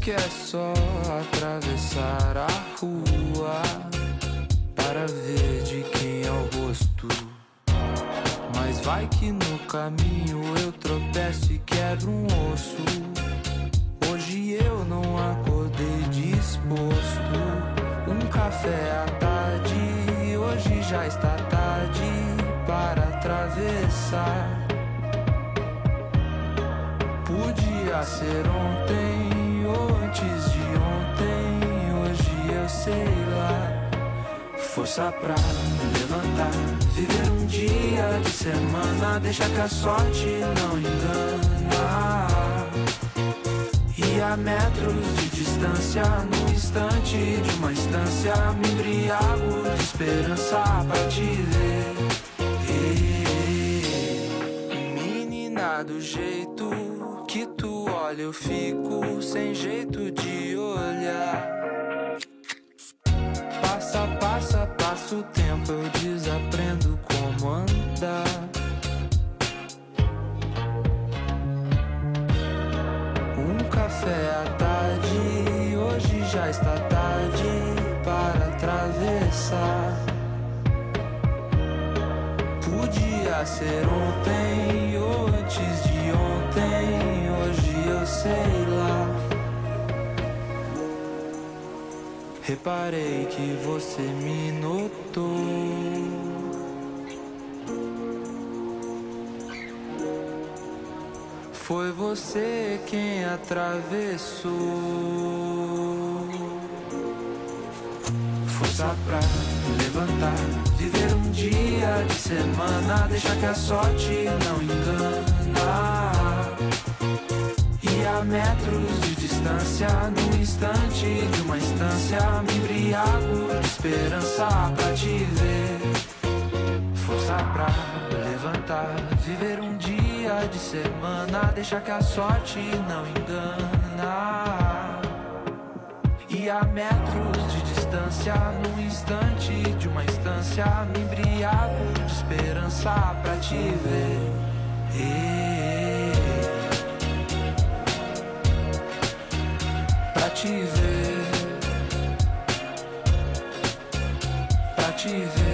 que é só atravessar a rua para ver de quem é o rosto. Mas vai que no caminho eu tropeço e quebro um osso. Hoje eu não acordei disposto. Um café à tarde, hoje já está tarde para atravessar. Podia ser ontem ou antes de ontem, hoje eu sei lá. Força pra me levantar, viver um dia de semana, deixa que a sorte não engana. E a metros de distância, no instante de uma instância, me embriago de esperança pra te ver. Menina, do jeito que tu olha, eu fico sem jeito de olhar. Passa o tempo, eu desaprendo como andar. Um café à tarde, hoje já está tarde para atravessar. Podia ser ontem ou antes de ontem, hoje eu sei lá. Reparei que você me notou. Foi você quem atravessou. Força pra me levantar, viver um dia de semana, deixa que a sorte não engana. E a metros de distância, no instante de uma instância, me embriago de esperança pra te ver. Força pra levantar, viver um dia de semana, deixa que a sorte não engana. E a metros de distância, no instante de uma instância, me embriago de esperança pra te ver. Pra te ver, pra te ver.